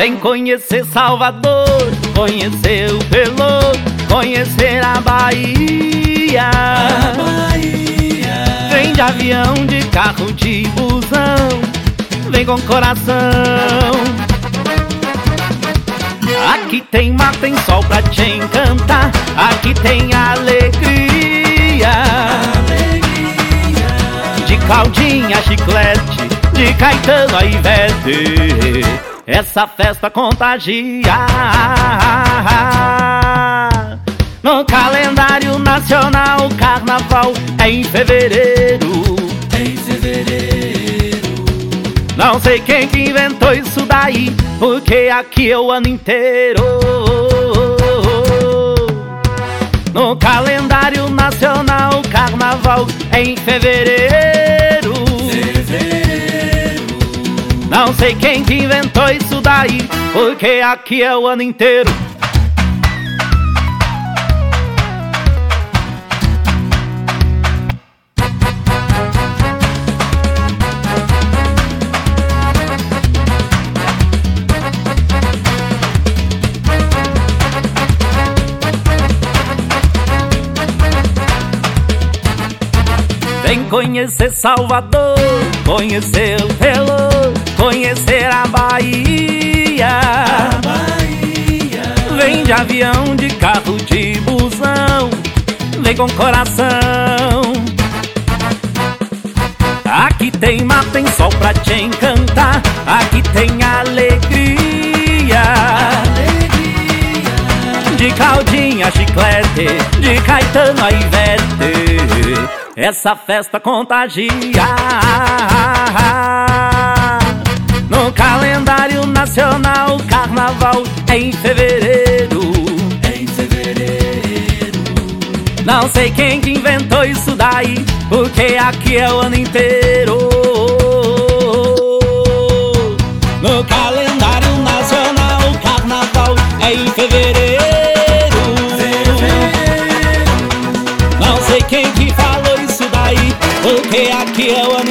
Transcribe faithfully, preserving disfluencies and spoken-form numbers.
Vem conhecer Salvador, conhecer o Pelouro, conhecer a Bahia. A Bahia. Vem de avião, de carro, de busão, vem com coração. Aqui tem mar, tem sol pra te encantar, aqui tem alegria. Alegria. De Claudinha, Chiclete, de Caetano a Ivete, essa festa contagia. No calendário nacional, o carnaval é em fevereiro. Em fevereiro. Não sei quem que inventou isso daí, porque aqui é o ano inteiro. No calendário nacional, o carnaval é em fevereiro. Fevereiro. Não sei quem que inventou isso daí, porque aqui é o ano inteiro. Vem conhecer Salvador, conhecer o Pelouro, conhecer a Bahia. A Bahia. Vem de avião, de carro, de busão, vem com coração. Aqui tem mar, tem sol pra te encantar, aqui tem alegria. Alegria. De Claudinha, Chiclete, de Caetano a Ivete, essa festa contagia. No calendário nacional, o carnaval é em fevereiro. Em fevereiro. Não sei quem que inventou isso daí, porque aqui é o ano inteiro. No calendário nacional, o carnaval é em fevereiro. Não sei quem que falou isso daí, porque aqui é o